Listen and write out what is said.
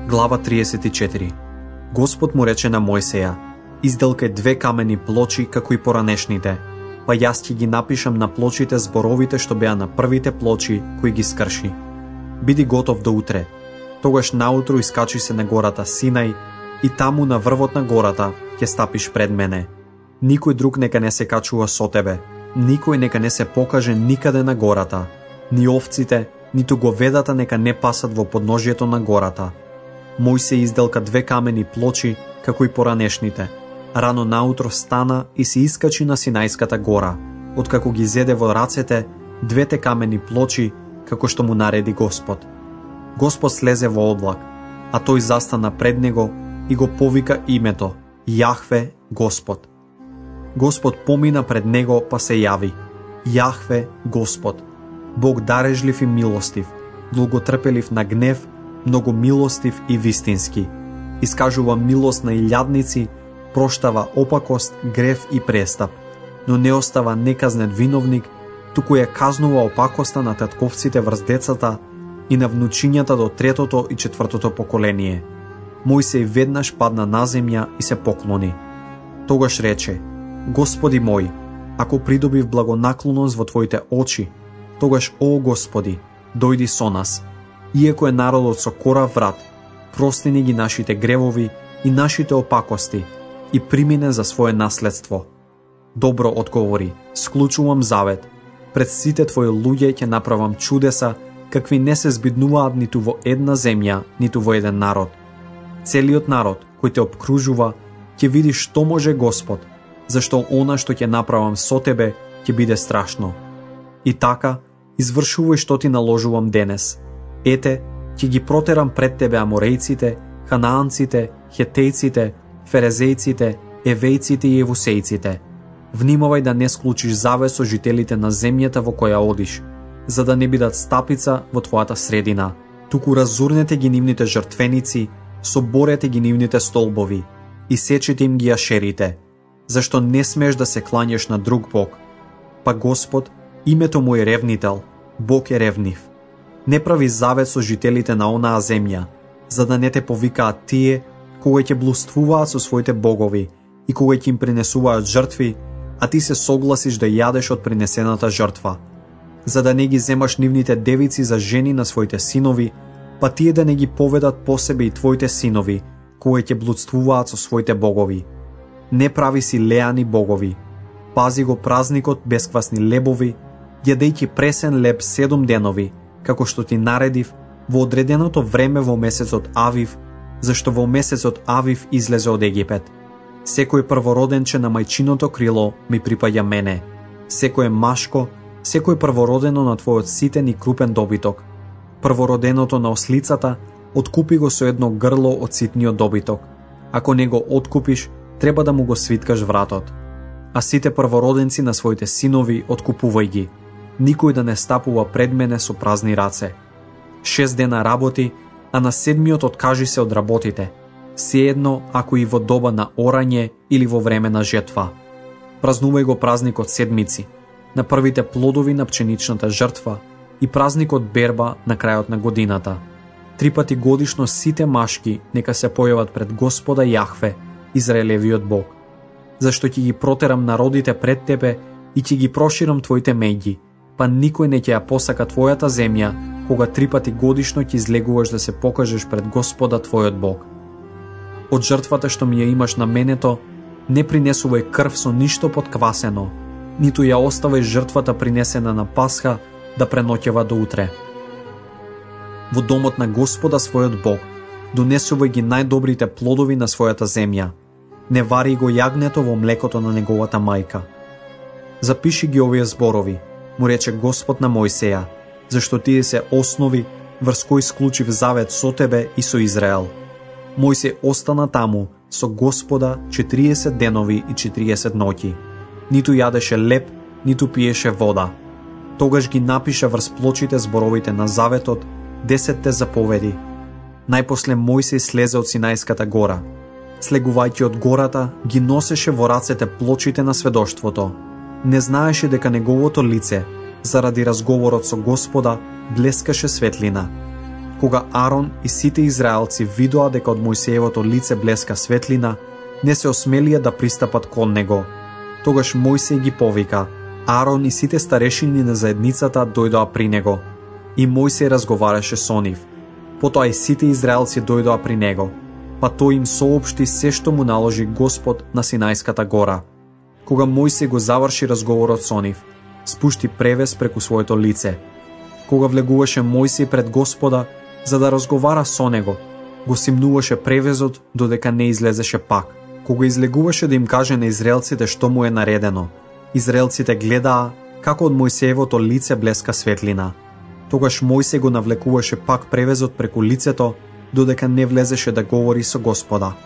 Глава 34. Господ му рече на Мојсеја: изделкај 2 камени плочи како и поранешните, па јас ќе ги напишам на плочите зборовите што беа на првите плочи кои ги скрши. Биди готов до утре. Тогаш наутро искачи се на гората Синај и таму на врвот на гората ќе стапиш пред мене. Никој друг нека не се качува со тебе, никој нека не се покаже никаде на гората, ни овците, ниту говедата нека не пасат во подножјето на гората. Мојсеј изделка 2 камени плочи како и поранешните. Рано наутро стана и се искачи на Синајската гора, откако ги зеде во рацете 2 камени плочи како што му нареди Господ. Господ слезе во облак, а тој застана пред него и го повика името Јахве Господ. Господ помина пред него па се јави: Јахве Господ, Бог дарежлив и милостив, долготрпелив на гнев, многу милостив и вистински. Искажува милост на илјадници, проштава опакост, грев и престап, но не остава неказнет виновник, туку ја казнува опакоста на татковците врз децата и на внучињата до 3-то и 4-то поколение. Мојсеј веднаш падна на земја и се поклони. Тогаш рече: Господи мој, ако придобив благонаклоност во Твоите очи, тогаш, о Господи, дојди со нас. Иако е народот со корав врат, простини ги нашите гревови и нашите опакости и примине за свое наследство. Добро одговори: склучувам завет. Пред сите Твои луѓе ќе направам чудеса, какви не се збиднуваат ниту во една земја, ниту во еден народ. Целиот народ кој те обкружува ќе види што може Господ, зашто она што ќе направам со тебе ќе биде страшно. И така, извршувај што ти наложувам денес. Ете, ќе ги протерам пред тебе аморејците, ханаанците, хетејците, ферезејците, евејците и евусејците. Внимавај да не склучиш завет со жителите на земјата во која одиш, за да не бидат стапица во твојата средина. Туку разурнете ги нивните жртвеници, соборете ги нивните столбови и сечете им ги ашерите, зашто не смееш да се клањаш на друг Бог. Па Господ, името му е ревнител, Бог е ревнив. Не прави завет со жителите на онаа земја, за да не те повикаат тие кога ќе блудствуваат со своите богови и кога ќе им принесуваат жртви, а ти се согласиш да јадеш од принесената жртва, за да не ги земаш нивните девици за жени на своите синови, па тие да не ги поведат по себе и твоите синови, кога ќе блудствуваат со своите богови. Не прави си леани богови. Пази го празникот без квасни лебови, јадејќи пресен леб 7 денови, како што ти наредив, во одреденото време во месецот Авив, зашто во месецот Авив излезе од Египет. Секој првороденче на мајчиното крило ми припаѓа мене. Секој машко, секој првородено на твојот ситен и крупен добиток. Првороденото на ослицата, откупи го со едно грло од ситниот добиток. Ако не го откупиш, треба да му го свиткаш вратот. А сите првороденци на своите синови откупувај ги. Никој да не стапува пред мене со празни раце. 6 дена работи, а на 7-миот откажи се од работите, сеедно ако и во доба наорање или во време на жетва. Празнувај го празникот седмици, на првите плодови на пченичната жртва и празникот берба на крајот на годината. 3 пати годишно сите машки нека се појават пред Господа Јахве, Израелевиот Бог. Зашто ќе ги протерам народите пред тебе и ќе ги проширам твоите меѓи, па никој не ќе ја посака твојата земја, кога 3 пати годишно ќе излегуваш да се покажеш пред Господа твојот Бог. Од жртвата што ми ја имаш на менето, не принесувај крв со ништо подквасено, ниту ја оставај жртвата принесена на Пасха да преноќева до утре. Во домот на Господа својот Бог донесувај ги најдобрите плодови на својата земја. Не вари го јагнето во млекото на неговата мајка. Запиши ги овие зборови, му рече Господ на Мојсеја, зашто тие се основи врз кои склучив завет со тебе и со Израел. Мојсеј остана таму со Господа 40 денови и 40 ноќи. Ниту јадеше леб, ниту пиеше вода. Тогаш ги напиша врз плочите зборовите на заветот, 10 заповеди. Најпосле Мојсеј слезе од Синајската гора. Слегувајќи од гората, ги носеше во рацете плочите на сведоштвото. Не знаеше дека неговото лице, заради разговорот со Господа, блескаше светлина. Кога Арон и сите израелци видоа дека од Мојсеевото лице блеска светлина, не се осмелија да пристапат кон него. Тогаш Мојсей ги повика. Арон и сите старешини на заедницата дојдоа при него. И Мојсей разговараше со нив. Потоа и сите израелци дојдоа при него. Па тој им соопшти се што му наложи Господ на Синајската гора. Кога Мојсей го заврши разговорот со нив, спушти превес преку своето лице. Кога влегуваше Мојсей пред Господа, за да разговара со него, го симнуваше превезот додека не излезеше пак. Кога излегуваше да им каже на израелците што му е наредено, израелците гледаа како од Мојсеевото лице блеска светлина. Тогаш Мојсей го навлекуваше пак превезот преку лицето, додека не влезеше да говори со Господа.